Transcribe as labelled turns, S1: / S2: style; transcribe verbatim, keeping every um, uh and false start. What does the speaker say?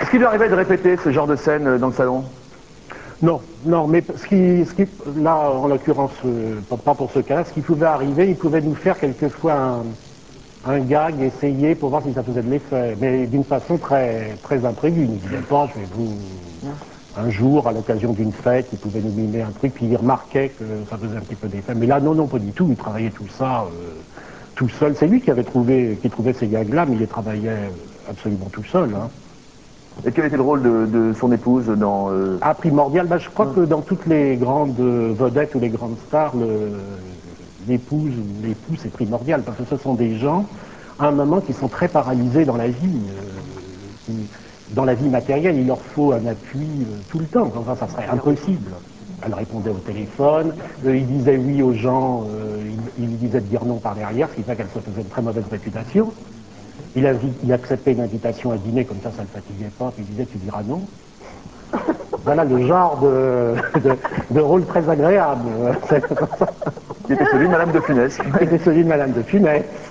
S1: Est-ce qu'il lui arrivait de répéter ce genre de scène dans le salon?
S2: Non, non, mais ce qui, ce qui là, en l'occurrence, euh, pas pour ce cas-là, ce qui pouvait arriver, il pouvait nous faire quelquefois un, un gag, essayer pour voir si ça faisait de l'effet, mais d'une façon très, très imprévue. Il ne disait pas, je vais vous... Un jour, à l'occasion d'une fête, il pouvait nous mimer un truc, puis il remarquait que ça faisait un petit peu d'effet. Mais là, non, non, pas du tout. Il travaillait tout ça euh, tout seul. C'est lui qui avait trouvé, qui trouvait ces gags-là, mais il les travaillait absolument tout seul. Hein.
S1: Et quel était le rôle de, de son épouse dans... Euh...
S2: Ah, primordial, bah, je crois que dans toutes les grandes vedettes ou les grandes stars, l'épouse ou l'époux, c'est primordial, parce que ce sont des gens, à un moment, qui sont très paralysés dans la vie. Euh, qui, dans la vie matérielle, il leur faut un appui euh, tout le temps. Enfin, ça serait impossible. Elle répondait au téléphone, euh, il disait oui aux gens, euh, il, il lui disait de dire non par derrière, ce qui fait qu'elle se faisait une très mauvaise réputation. Il, a, il acceptait une invitation à dîner, comme ça, ça ne le fatiguait pas, puis il disait tu diras non. Voilà le genre de, de, de rôle très agréable.
S1: Qui était celui de Madame de Funès.
S2: Qui était celui de Madame de Funès.